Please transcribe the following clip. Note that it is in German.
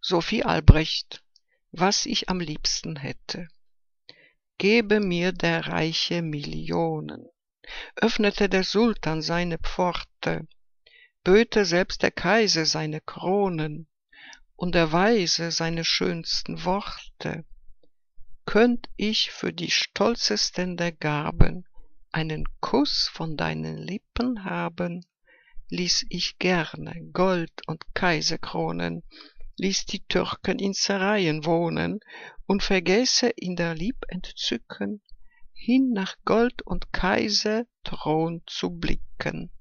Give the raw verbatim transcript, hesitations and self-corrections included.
Sophie Albrecht, was ich am liebsten hätte. Gebe mir der Reiche Millionen, öffnete der Sultan seine Pforte, böte selbst der Kaiser seine Kronen und der Weise seine schönsten Worte, könnt ich für die stolzesten der Gaben einen Kuss von deinen Lippen haben, ließ ich gerne Gold und Kaiserkronen, ließ die Türken in Serayen wohnen und vergäße in der Lieb Entzücken, hin nach Gold und Kaiser Thron zu blicken.